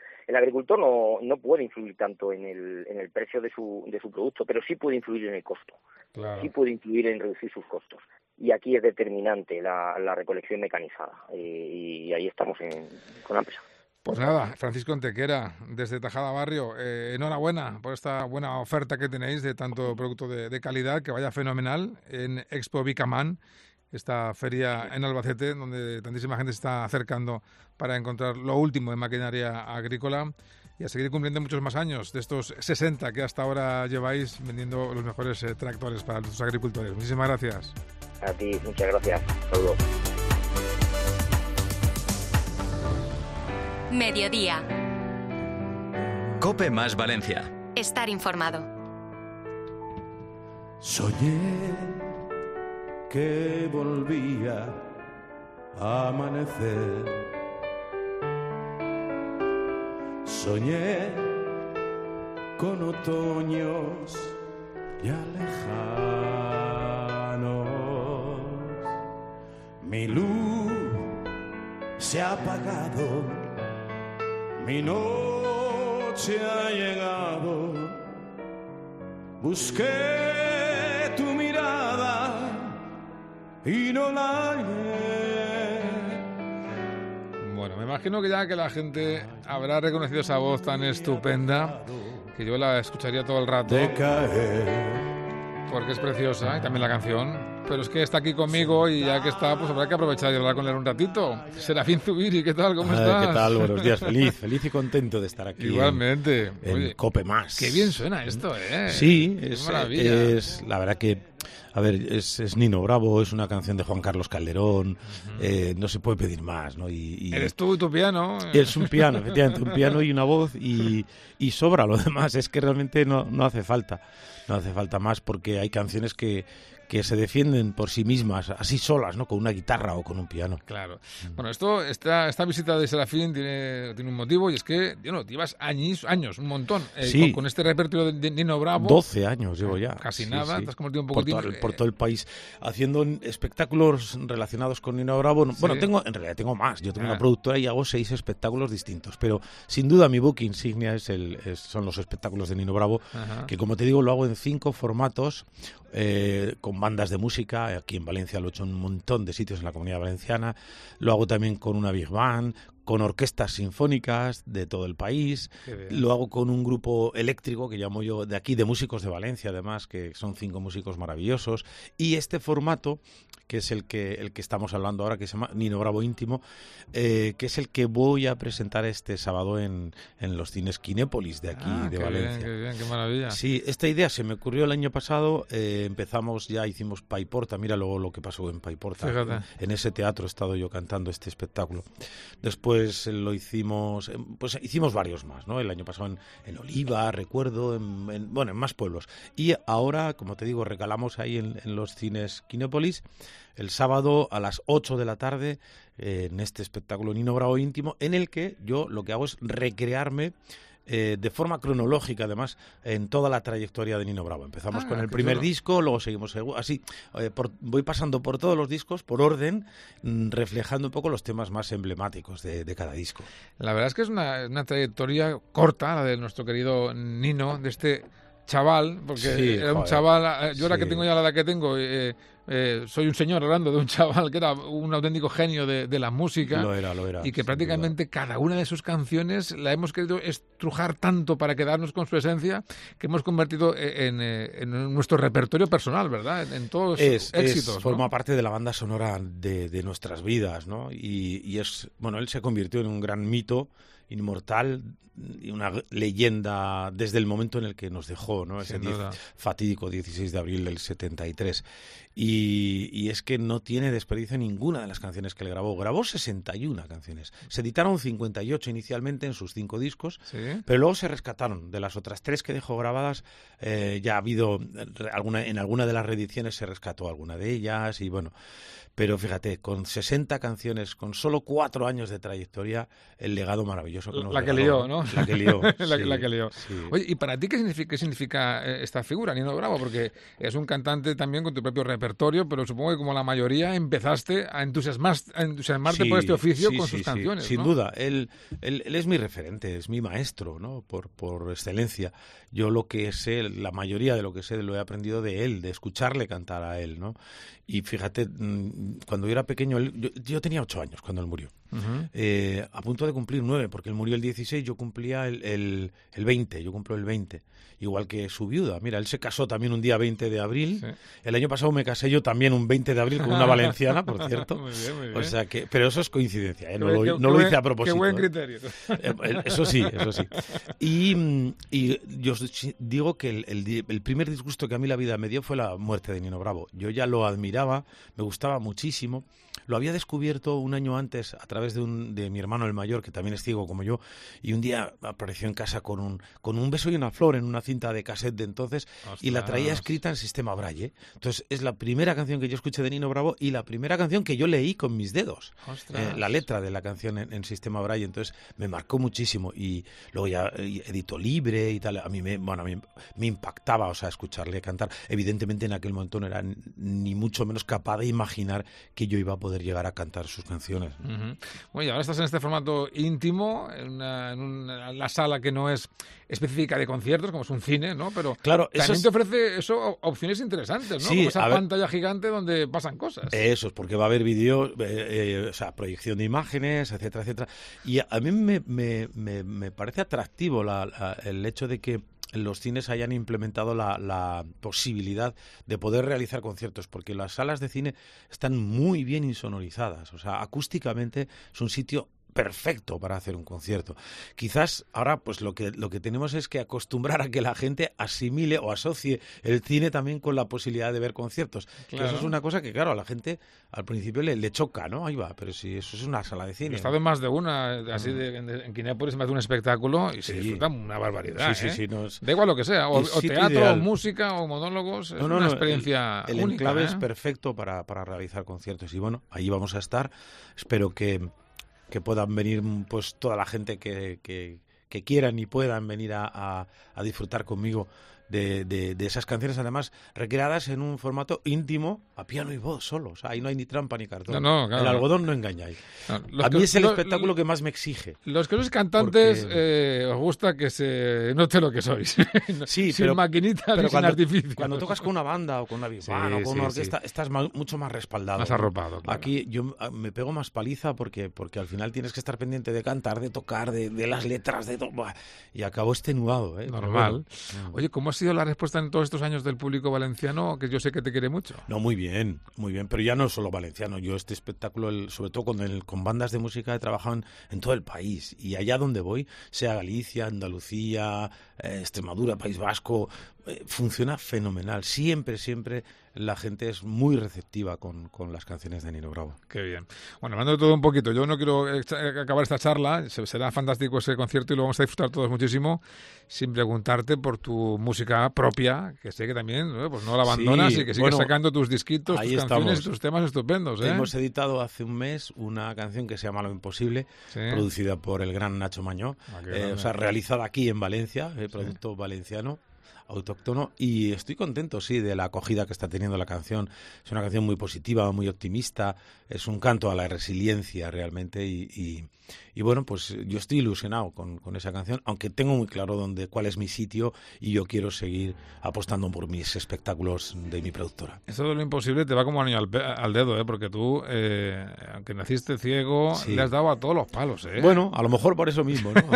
precio de su producto, pero sí puede influir en el costo. Claro. Sí puede influir en reducir sus costos. Y aquí es determinante la recolección mecanizada, y ahí estamos con la empresa. Pues nada, Francisco Antequera, desde Tajada Barrio, enhorabuena por esta buena oferta que tenéis de tanto producto de calidad, que vaya fenomenal en Expo Bicamán, esta feria en Albacete, donde tantísima gente se está acercando para encontrar lo último en maquinaria agrícola, y a seguir cumpliendo muchos más años de estos 60 que hasta ahora lleváis vendiendo los mejores tractores para los agricultores. Muchísimas gracias. A ti, muchas gracias. Saludos. Mediodía. COPE más Valencia. Estar informado. Soñé que volvía a amanecer. Soñé con otoños ya lejanos. Mi luz se ha apagado. Mi noche ha llegado, busqué tu mirada y no la hallé. Bueno, me imagino que ya que la gente habrá reconocido esa voz tan estupenda, que yo la escucharía todo el rato, porque es preciosa, y también la canción. Pero es que está aquí conmigo, y ya que está, pues habrá que aprovechar y hablar con él un ratito. Serafín Zubiri, ¿qué tal? ¿Cómo estás? ¿Qué tal? Buenos días. Feliz y contento de estar aquí. Igualmente. En COPE más. Qué bien suena esto, ¿eh? Sí, maravilla. Es la verdad que, a ver, es Nino Bravo, es una canción de Juan Carlos Calderón, no se puede pedir más, ¿no? Eres tú y tu piano. Es un piano, efectivamente, un piano y una voz, y sobra lo demás. Es que realmente no hace falta. No hace falta más, porque hay canciones que se defienden por sí mismas, así solas, ¿no? Con una guitarra o con un piano. Claro. Bueno, esta visita de Serafín tiene un motivo, y es que, llevas años, un montón, sí. con este repertorio de Nino Bravo. 12 años llevo ya. Casi sí, nada, sí. te has convertido un poquitín... Por todo el país, haciendo espectáculos relacionados con Nino Bravo. Sí. Bueno, en realidad tengo más. Yo tengo una productora y hago 6 espectáculos distintos, pero sin duda mi book insignia son los espectáculos de Nino Bravo, que, como te digo, lo hago en 5 formatos, con bandas de música. Aquí en Valencia lo he hecho en un montón de sitios en la Comunidad Valenciana. Lo hago también con una big band, con orquestas sinfónicas de todo el país. Lo hago con un grupo eléctrico que llamo yo, de aquí, de músicos de Valencia, además, que son 5 músicos maravillosos. Y este formato, que es el que estamos hablando ahora, que se llama Nino Bravo Íntimo, que es el que voy a presentar este sábado en los cines Kinépolis de aquí, de Valencia. Qué bien, qué maravilla. Sí, esta idea se me ocurrió el año pasado. Hicimos Paiporta. Mira lo que pasó en Paiporta. Fíjate. En ese teatro he estado yo cantando este espectáculo. Después después lo hicimos, pues hicimos varios más, ¿no? El año pasado en Oliva, recuerdo, en más pueblos. Y ahora, como te digo, recalamos ahí en los cines Kinépolis el sábado a las 8 de la tarde en este espectáculo Nino Bravo íntimo, en el que yo lo que hago es recrearme de forma cronológica, además, en toda la trayectoria de Nino Bravo. Empezamos con el primer disco, luego seguimos así. Voy pasando por todos los discos, por orden, reflejando un poco los temas más emblemáticos de cada disco. La verdad es que es una trayectoria corta, la de nuestro querido Nino, de este chaval, porque era un chaval, yo ahora que tengo ya la edad que tengo, soy un señor hablando de un chaval que era un auténtico genio de la música. Lo era. Y que prácticamente cada una de sus canciones la hemos querido estrujar tanto para quedarnos con su esencia, que hemos convertido en nuestro repertorio personal, ¿verdad? En todos sus éxitos. Forma parte de la banda sonora de nuestras vidas, ¿no? Y él se convirtió en un gran mito inmortal y una leyenda desde el momento en el que nos dejó, ¿no? Ese fatídico 16 de abril del 73. Y es que no tiene desperdicio ninguna de las canciones que él grabó. Grabó 61 canciones. Se editaron 58 inicialmente en sus 5 discos, pero luego se rescataron. De las otras 3 que dejó grabadas, ya ha habido en alguna de las reediciones se rescató alguna de ellas y bueno. Pero fíjate, con 60 canciones, con solo 4 años de trayectoria, el legado maravilloso que nos La que regaló, lió, ¿no? La que lió. La que lió. Sí. Oye, ¿y para ti qué significa esta figura, Nino Bravo? Porque es un cantante también con tu propio repertorio, pero supongo que como la mayoría empezaste a entusiasmarte por este oficio con sus canciones, sin ¿no? duda. Él es mi referente, es mi maestro, ¿no? Por excelencia. Yo lo que sé, la mayoría de lo que sé lo he aprendido de él, de escucharle cantar a él, ¿no? Y fíjate, cuando yo era pequeño, yo tenía 8 años cuando él murió. A punto de cumplir 9, porque él murió el 16, yo cumplía el 20, yo cumplo el 20. Igual que su viuda. Mira, él se casó también un día 20 de abril. Sí. El año pasado me casé yo también un 20 de abril con una valenciana, por cierto. Muy bien. O sea que, pero eso es coincidencia, no lo hice a propósito. Qué buen criterio. Eso sí. Y yo digo que el primer disgusto que a mí la vida me dio fue la muerte de Nino Bravo. Yo ya lo admiraba, me gustaba muchísimo. Lo había descubierto un año antes a través de mi hermano el mayor, que también es ciego como yo, y un día apareció en casa con un beso y una flor en una cinta de cassette de entonces. ¡Ostras! Y la traía escrita en sistema Braille. Entonces es la primera canción que yo escuché de Nino Bravo y la primera canción que yo leí con mis dedos. La letra de la canción en sistema Braille. Entonces me marcó muchísimo y luego ya editó Libre y tal. A mí me impactaba, o sea, escucharle cantar. Evidentemente en aquel momento no era ni mucho menos capaz de imaginar que yo iba a poder llegar a cantar sus canciones. Bueno, y ahora estás en este formato íntimo, en la sala que no es específica de conciertos, como es un cine, ¿no? Pero claro, también te ofrece opciones interesantes, ¿no? Sí, como esa pantalla gigante donde pasan cosas. Eso es, porque va a haber vídeo, o sea, proyección de imágenes, etcétera, etcétera. Y a mí me parece atractivo el hecho de que los cines hayan implementado la posibilidad de poder realizar conciertos, porque las salas de cine están muy bien insonorizadas, o sea, acústicamente es un sitio perfecto para hacer un concierto. Quizás ahora pues lo que tenemos es que acostumbrar a que la gente asimile o asocie el cine también con la posibilidad de ver conciertos. Claro. Que eso es una cosa que, claro, a la gente al principio le choca, ¿no? Ahí va, pero si eso es una sala de cine. He estado en más de una, así en Kinépolis, más de un espectáculo y se disfruta una barbaridad. Sí. Da igual lo que sea, o teatro, ideal. O música, o monólogos, es una experiencia única. El enclave es perfecto para realizar conciertos y bueno, ahí vamos a estar. Espero que puedan venir pues toda la gente que quieran y puedan venir a disfrutar conmigo de esas canciones, además recreadas en un formato íntimo, a piano y voz solo. O sea, ahí no hay ni trampa ni cartón. No, claro. El algodón no engañáis. No, a mí es el espectáculo que más me exige. Los que sois cantantes os gusta que se note lo que sois. Sí, sin maquinitas y sin artificios. Cuando tocas con una banda o con una big band o con una orquesta, estás mucho más respaldado. Más arropado. Claro. Aquí yo me pego más paliza porque al final tienes que estar pendiente de cantar, de tocar, de las letras, de todo. Y acabo extenuado. Normal. Oye, ¿cómo ha sido la respuesta en todos estos años del público valenciano, que yo sé que te quiere mucho? No, muy bien, pero ya no solo valenciano. Yo este espectáculo, sobre todo con bandas de música, he trabajado en todo el país y allá donde voy, sea Galicia, Andalucía, Extremadura, País Vasco, funciona fenomenal. Siempre la gente es muy receptiva con las canciones de Nino Bravo. Qué bien. Bueno, hablando de todo un poquito, yo no quiero acabar esta charla, será fantástico ese concierto y lo vamos a disfrutar todos muchísimo, sin preguntarte por tu música propia, que sé que también pues no la abandonas y que sigues sacando tus disquitos, tus canciones y tus temas estupendos. Hemos editado hace un mes una canción que se llama Lo Imposible, producida por el gran Nacho Mañó, realizada aquí en Valencia, producto valenciano, autóctono, y estoy contento, de la acogida que está teniendo la canción. Es una canción muy positiva, muy optimista, es un canto a la resiliencia realmente y bueno, pues yo estoy ilusionado con esa canción, aunque tengo muy claro cuál es mi sitio y yo quiero seguir apostando por mis espectáculos de mi productora. Eso de Lo Imposible te va como anillo al dedo, porque tú, aunque naciste ciego, le has dado a todos los palos. Bueno, a lo mejor por eso mismo, ¿no?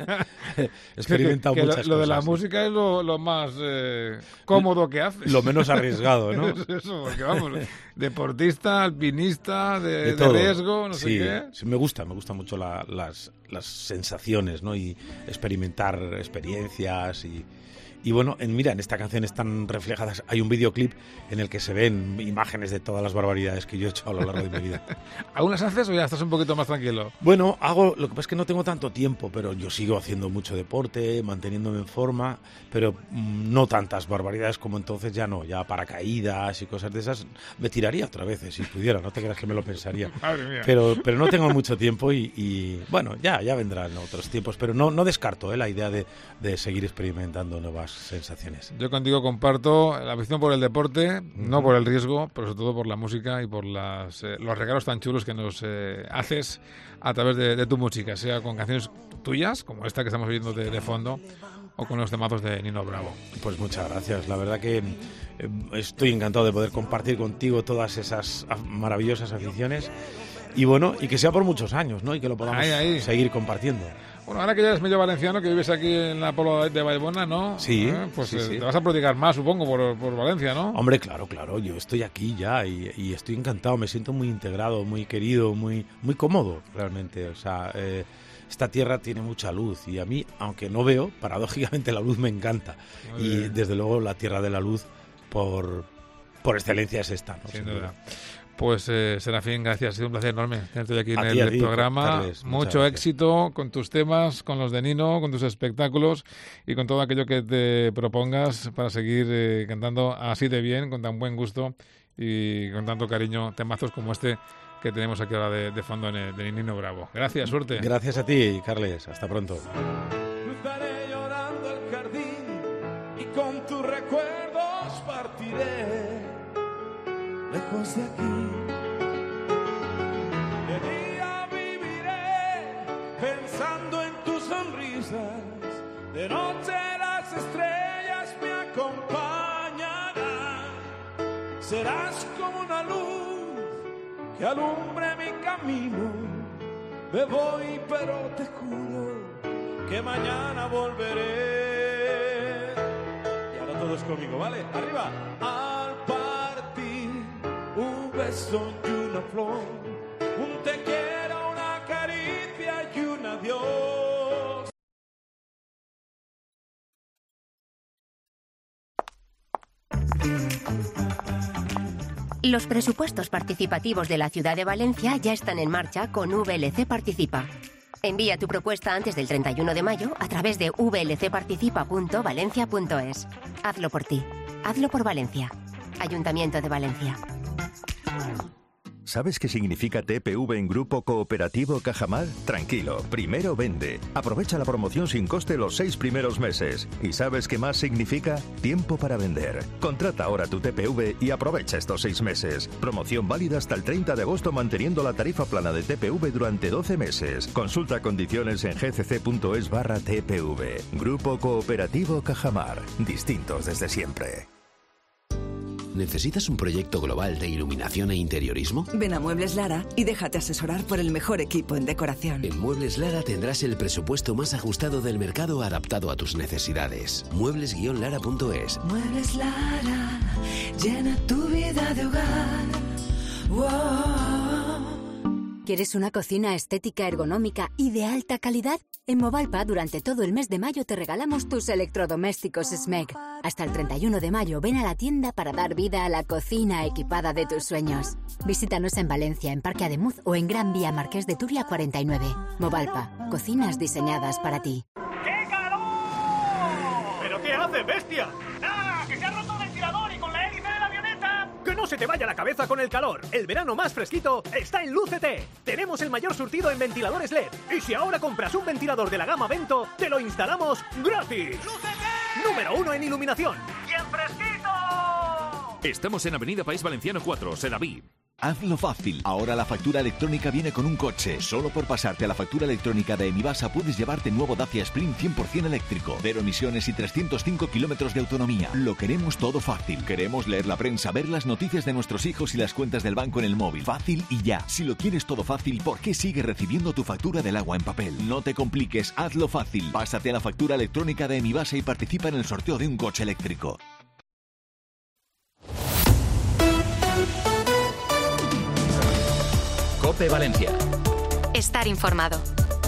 He experimentado muchas cosas. Lo de la música es lo más cómodo que haces. Lo menos arriesgado, ¿no? Eso, porque vamos, deportista, alpinista, de riesgo, no sé qué. Sí, me gusta mucho las sensaciones, ¿no? Y experimentar experiencias y bueno, mira, en esta canción están reflejadas, hay un videoclip en el que se ven imágenes de todas las barbaridades que yo he hecho a lo largo de mi vida. ¿Aún las haces o ya estás un poquito más tranquilo? Bueno, lo que pasa es que no tengo tanto tiempo, pero yo sigo haciendo mucho deporte, manteniéndome en forma, pero no tantas barbaridades como entonces, ya paracaídas y cosas de esas, me tiraría otra vez, si pudiera, no te creas que me lo pensaría. Madre mía. Pero no tengo mucho tiempo y bueno, ya vendrán otros tiempos, pero no descarto la idea de seguir experimentando nuevas sensaciones. Yo contigo comparto la afición por el deporte, no por el riesgo, pero sobre todo por la música y por los regalos tan chulos que nos haces a través de tu música, sea con canciones tuyas, como esta que estamos viendo de fondo, o con los temazos de Nino Bravo. Pues muchas gracias, la verdad que estoy encantado de poder compartir contigo todas esas maravillosas aficiones y bueno, y que sea por muchos años, ¿no? Y que lo podamos seguir compartiendo. Bueno, ahora que ya eres medio valenciano, que vives aquí en la Puebla de Vallbona, ¿no? Sí. Te vas a prodigar más, supongo, por Valencia, ¿no? Hombre, claro, yo estoy aquí ya y estoy encantado, me siento muy integrado, muy querido, muy cómodo, realmente. O sea, esta tierra tiene mucha luz y a mí, aunque no veo, paradójicamente la luz me encanta. Y desde luego la tierra de la luz, por excelencia, es esta, ¿no? Sin duda. Pues Serafín, gracias, ha sido un placer enorme tenerte aquí en el programa. Carles, mucho éxito con tus temas, con los de Nino, con tus espectáculos y con todo aquello que te propongas para seguir cantando así de bien, con tan buen gusto y con tanto cariño, temazos como este que tenemos aquí ahora de fondo de Nino Bravo. Gracias, suerte. Gracias a ti, Carles, hasta pronto. Cruzaré llorando el jardín y con tus recuerdos partiré lejos de aquí. De día viviré pensando en tus sonrisas, de noche las estrellas me acompañarán. Serás como una luz que alumbre mi camino. Me voy pero te juro que mañana volveré. Y ahora todos conmigo, ¿vale? Arriba. Al partir un beso y una flor, un te quiero, una caricia y un adiós. Los presupuestos participativos de la Ciudad de Valencia ya están en marcha con VLC Participa. Envía tu propuesta antes del 31 de mayo a través de vlcparticipa.valencia.es. Hazlo por ti. Hazlo por Valencia. Ayuntamiento de Valencia. ¿Sabes qué significa TPV en Grupo Cooperativo Cajamar? Tranquilo, primero vende. Aprovecha la promoción sin coste los 6 primeros meses. ¿Y sabes qué más significa? Tiempo para vender. Contrata ahora tu TPV y aprovecha estos 6 meses. Promoción válida hasta el 30 de agosto manteniendo la tarifa plana de TPV durante 12 meses. Consulta condiciones en gcc.es/TPV. Grupo Cooperativo Cajamar. Distintos desde siempre. ¿Necesitas un proyecto global de iluminación e interiorismo? Ven a Muebles Lara y déjate asesorar por el mejor equipo en decoración. En Muebles Lara tendrás el presupuesto más ajustado del mercado adaptado a tus necesidades. Muebles-lara.es. Muebles Lara, llena tu vida de hogar. Wow. ¿Quieres una cocina estética, ergonómica y de alta calidad? En Movalpa, durante todo el mes de mayo te regalamos tus electrodomésticos SMEG. Hasta el 31 de mayo ven a la tienda para dar vida a la cocina equipada de tus sueños. Visítanos en Valencia, en Parque Ademuz o en Gran Vía Marqués de Turia 49. Movalpa, cocinas diseñadas para ti. ¡Qué calor! ¿Pero qué hace, bestia? ¡Nada! ¡Que se ha roto el ventilador y con la hélice de la avioneta! ¡Que no se te vaya la cabeza con el calor! El verano más fresquito está en Lucete. Tenemos el mayor surtido en ventiladores LED. Y si ahora compras un ventilador de la gama Vento, te lo instalamos gratis. ¡Lucete! Número 1 en iluminación. ¡Y en fresquito! Estamos en Avenida País Valenciano 4, Sedaví. Hazlo fácil. Ahora la factura electrónica viene con un coche. Solo por pasarte a la factura electrónica de Emivasa puedes llevarte nuevo Dacia Sprint 100% eléctrico. 0 emisiones y 305 kilómetros de autonomía. Lo queremos todo fácil. Queremos leer la prensa, ver las noticias de nuestros hijos y las cuentas del banco en el móvil. Fácil y ya. Si lo quieres todo fácil, ¿por qué sigues recibiendo tu factura del agua en papel? No te compliques. Hazlo fácil. Pásate a la factura electrónica de Emivasa y participa en el sorteo de un coche eléctrico. COPE Valencia. Estar informado.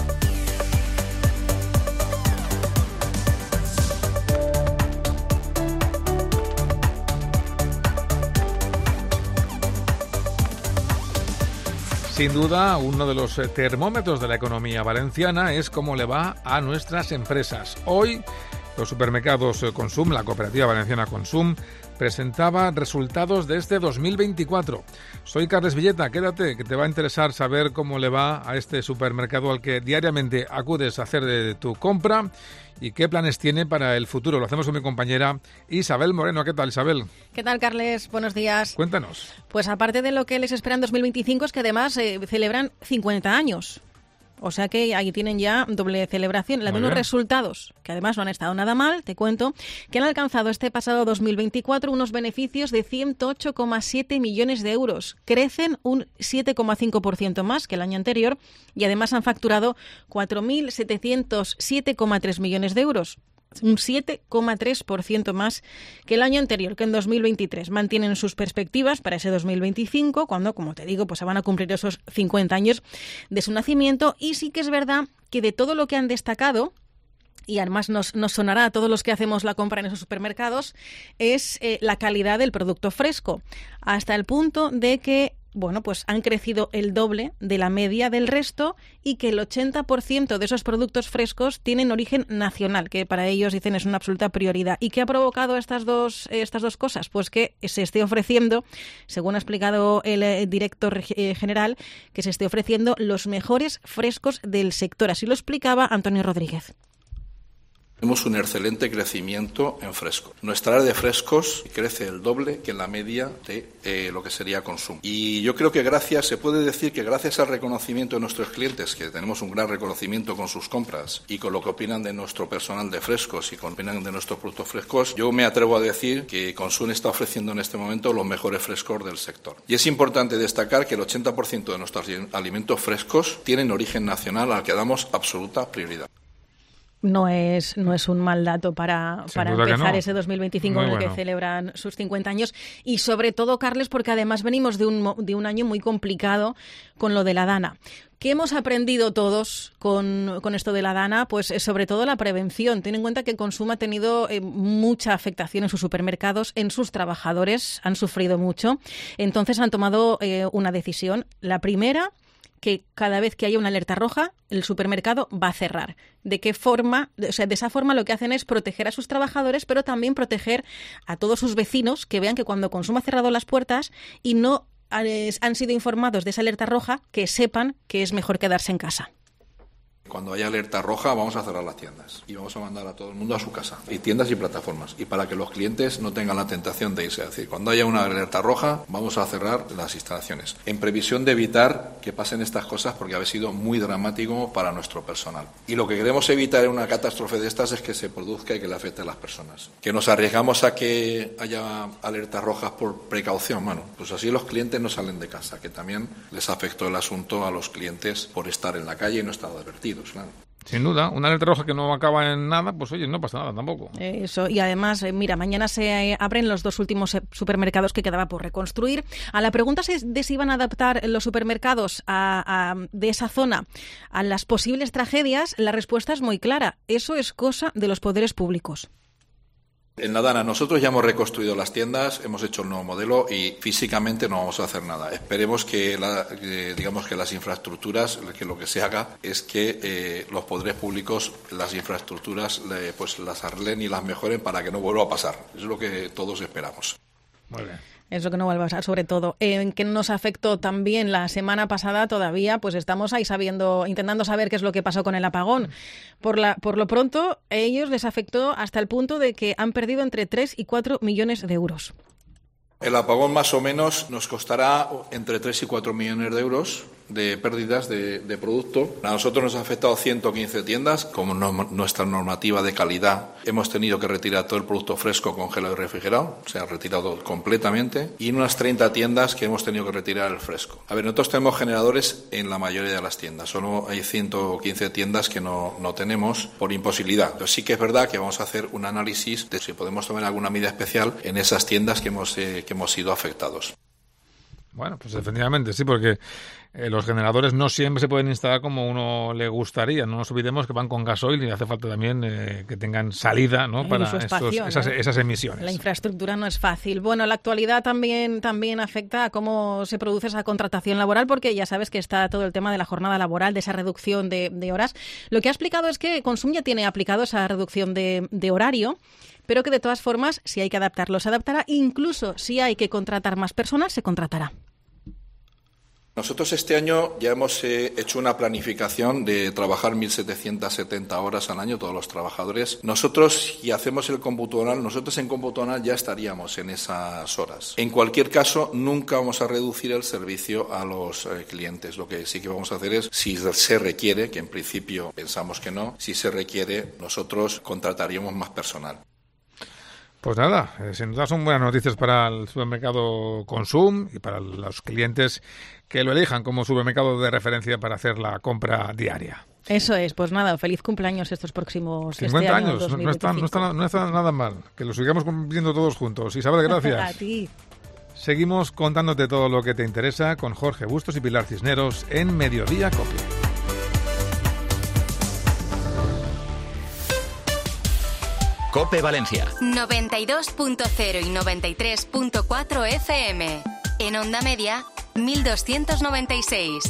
Sin duda, uno de los termómetros de la economía valenciana es cómo le va a nuestras empresas. Hoy, los supermercados Consum, la cooperativa valenciana Consum, presentaba resultados de este 2024. Soy Carles Villeta, quédate, que te va a interesar saber cómo le va a este supermercado al que diariamente acudes a hacer de tu compra y qué planes tiene para el futuro. Lo hacemos con mi compañera Isabel Moreno. ¿Qué tal, Isabel? ¿Qué tal, Carles? Buenos días. Cuéntanos. Pues aparte de lo que les espera en 2025 es que además celebran 50 años. O sea que ahí tienen ya doble celebración. La de unos resultados, que además no han estado nada mal, te cuento, que han alcanzado este pasado 2024 unos beneficios de 108,7 millones de euros. Crecen un 7,5% más que el año anterior y además han facturado 4.707,3 millones de euros. Un 7,3% más que el año anterior, que en 2023. Mantienen sus perspectivas para ese 2025, cuando, como te digo, pues se van a cumplir esos 50 años de su nacimiento. Y sí que es verdad que de todo lo que han destacado, y además nos sonará a todos los que hacemos la compra en esos supermercados, es la calidad del producto fresco, hasta el punto de que pues han crecido el doble de la media del resto y que el 80% de esos productos frescos tienen origen nacional, que para ellos dicen es una absoluta prioridad. ¿Y qué ha provocado estas dos cosas? Pues que se esté ofreciendo, según ha explicado el director general, que se esté ofreciendo los mejores frescos del sector. Así lo explicaba Antonio Rodríguez. Tenemos un excelente crecimiento en fresco. Nuestra área de frescos crece el doble que en la media de lo que sería consumo. Y yo creo que se puede decir que gracias al reconocimiento de nuestros clientes, que tenemos un gran reconocimiento con sus compras y con lo que opinan de nuestro personal de frescos y con lo que opinan de nuestros productos frescos, yo me atrevo a decir que Consum está ofreciendo en este momento los mejores frescos del sector. Y es importante destacar que el 80% de nuestros alimentos frescos tienen origen nacional al que damos absoluta prioridad. No es un mal dato para empezar ese 2025 en el que celebran sus 50 años. Y sobre todo, Carles, porque además venimos de un año muy complicado con lo de la DANA. ¿Qué hemos aprendido todos con esto de la DANA? Pues sobre todo la prevención. Ten en cuenta que Consum ha tenido mucha afectación en sus supermercados, en sus trabajadores, han sufrido mucho. Entonces han tomado una decisión. La primera, que cada vez que haya una alerta roja, el supermercado va a cerrar. ¿De qué forma? O sea, de esa forma lo que hacen es proteger a sus trabajadores, pero también proteger a todos sus vecinos, que vean que cuando Consum ha cerrado las puertas y no han sido informados de esa alerta roja, que sepan que es mejor quedarse en casa. Cuando haya alerta roja vamos a cerrar las tiendas y vamos a mandar a todo el mundo a su casa, y tiendas y plataformas, y para que los clientes no tengan la tentación de irse. Es decir, cuando haya una alerta roja vamos a cerrar las instalaciones, en previsión de evitar que pasen estas cosas, porque ha sido muy dramático para nuestro personal. Y lo que queremos evitar en una catástrofe de estas es que se produzca y que le afecte a las personas. Que nos arriesgamos a que haya alertas rojas por precaución, pues así los clientes no salen de casa, que también les afectó el asunto a los clientes por estar en la calle y no estar advertidos. Claro. Sin duda, una alerta roja que no acaba en nada, pues oye, no pasa nada tampoco. Eso, y además, mira, mañana se abren los 2 últimos supermercados que quedaba por reconstruir. A la pregunta de si iban a adaptar los supermercados de esa zona a las posibles tragedias, la respuesta es muy clara. Eso es cosa de los poderes públicos. En la Dana nosotros ya hemos reconstruido las tiendas, hemos hecho el nuevo modelo y físicamente no vamos a hacer nada. Esperemos que digamos que las infraestructuras, que lo que se haga es que los poderes públicos las infraestructuras pues las arreglen y las mejoren para que no vuelva a pasar. Eso es lo que todos esperamos. Muy bien. Eso que no vuelva a pasar, sobre todo. En que nos afectó también la semana pasada todavía, pues estamos ahí intentando saber qué es lo que pasó con el apagón. Por lo pronto, a ellos les afectó hasta el punto de que han perdido entre 3 y 4 millones de euros. El apagón más o menos nos costará entre 3 y 4 millones de euros de pérdidas de producto. A nosotros nos ha afectado 115 tiendas. Como nuestra normativa de calidad, hemos tenido que retirar todo el producto fresco, congelado y refrigerado. Se ha retirado completamente. Y en unas 30 tiendas que hemos tenido que retirar el fresco. A ver, nosotros tenemos generadores en la mayoría de las tiendas. Solo hay 115 tiendas que no tenemos por imposibilidad. Pero sí que es verdad que vamos a hacer un análisis de si podemos tomar alguna medida especial en esas tiendas que hemos sido afectados. Bueno, pues definitivamente sí, porque los generadores no siempre se pueden instalar como uno le gustaría. No nos olvidemos que van con gasoil y hace falta también que tengan salida, ¿no? Para esas emisiones. La infraestructura no es fácil. Bueno, la actualidad también afecta a cómo se produce esa contratación laboral, porque ya sabes que está todo el tema de la jornada laboral, de esa reducción de horas. Lo que ha explicado es que Consum ya tiene aplicado esa reducción de horario, pero que de todas formas, si hay que adaptarlo, se adaptará. Incluso si hay que contratar más personal, se contratará. Nosotros este año ya hemos hecho una planificación de trabajar 1.770 horas al año, todos los trabajadores. Nosotros, si hacemos el cómputo anual, nosotros en cómputo anual ya estaríamos en esas horas. En cualquier caso, nunca vamos a reducir el servicio a los clientes. Lo que sí que vamos a hacer es, si se requiere, que en principio pensamos que no, si se requiere, nosotros contrataríamos más personal. Pues nada, sin duda son buenas noticias para el supermercado Consum y para los clientes que lo elijan como supermercado de referencia para hacer la compra diaria. Eso es, pues nada, feliz cumpleaños estos próximos 50 año, años, 2025. no está nada mal, que lo sigamos cumpliendo todos juntos. Isabel, gracias. A ti. Seguimos contándote todo lo que te interesa con Jorge Bustos y Pilar Cisneros en Mediodía Cope. Cope Valencia 92.0 y 93.4 FM. En onda media, 1296.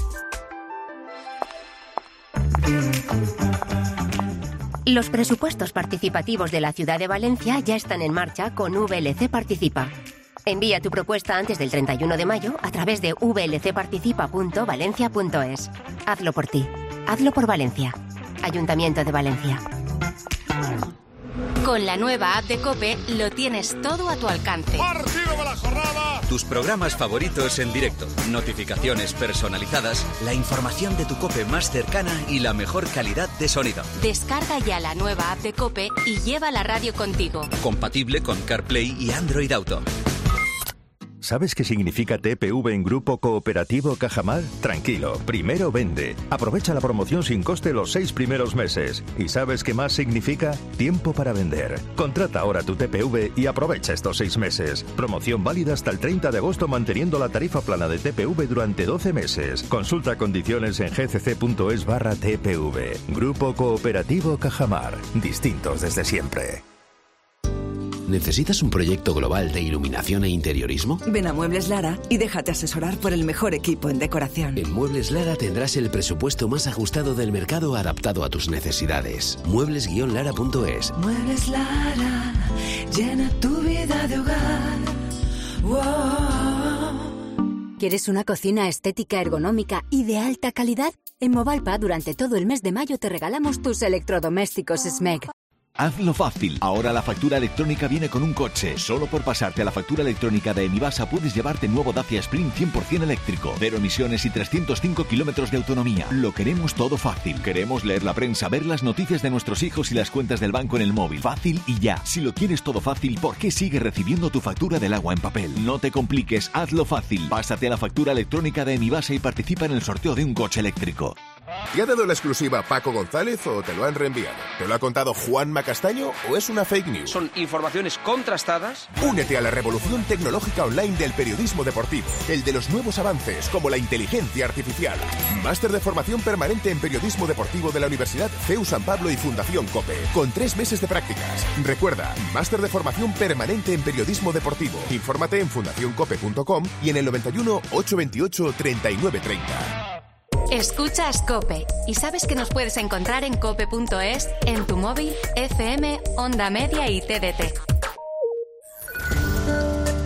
Los presupuestos participativos de la Ciudad de Valencia ya están en marcha con VLC Participa. Envía tu propuesta antes del 31 de mayo a través de vlcparticipa.valencia.es. Hazlo por ti. Hazlo por Valencia. Ayuntamiento de Valencia. Con la nueva app de COPE lo tienes todo a tu alcance. ¡Partido de la jornada! Tus programas favoritos en directo, notificaciones personalizadas, la información de tu COPE más cercana y la mejor calidad de sonido. Descarga ya la nueva app de COPE y lleva la radio contigo. Compatible con CarPlay y Android Auto. ¿Sabes qué significa TPV en Grupo Cooperativo Cajamar? Tranquilo, primero vende. Aprovecha la promoción sin coste los 6 primeros meses. ¿Y sabes qué más significa? Tiempo para vender. Contrata ahora tu TPV y aprovecha estos 6 meses. Promoción válida hasta el 30 de agosto manteniendo la tarifa plana de TPV durante 12 meses. Consulta condiciones en gcc.es/TPV. Grupo Cooperativo Cajamar. Distintos desde siempre. ¿Necesitas un proyecto global de iluminación e interiorismo? Ven a Muebles Lara y déjate asesorar por el mejor equipo en decoración. En Muebles Lara tendrás el presupuesto más ajustado del mercado adaptado a tus necesidades. Muebles-lara.es. Muebles Lara, llena tu vida de hogar. Wow. ¿Quieres una cocina estética, ergonómica y de alta calidad? En Movalpa, durante todo el mes de mayo te regalamos tus electrodomésticos SMEG. Hazlo fácil. Ahora la factura electrónica viene con un coche. Solo por pasarte a la factura electrónica de Enivasa puedes llevarte nuevo Dacia Sprint 100% eléctrico. 0 emisiones y 305 kilómetros de autonomía. Lo queremos todo fácil. Queremos leer la prensa, ver las noticias de nuestros hijos y las cuentas del banco en el móvil. Fácil y ya. Si lo quieres todo fácil, ¿por qué sigues recibiendo tu factura del agua en papel? No te compliques. Hazlo fácil. Pásate a la factura electrónica de Enivasa y participa en el sorteo de un coche eléctrico. ¿Te ha dado la exclusiva Paco González o te lo han reenviado? ¿Te lo ha contado Juanma Castaño o es una fake news? Son informaciones contrastadas. Únete a la revolución tecnológica online del periodismo deportivo, el de los nuevos avances como la inteligencia artificial. Máster de formación permanente en periodismo deportivo de la Universidad CEU San Pablo y Fundación COPE, con 3 meses de prácticas. Recuerda, máster de formación permanente en periodismo deportivo. Infórmate en fundacioncope.com y en el 91 828 3930. Escuchas COPE y sabes que nos puedes encontrar en cope.es, en tu móvil, FM, Onda Media y TDT.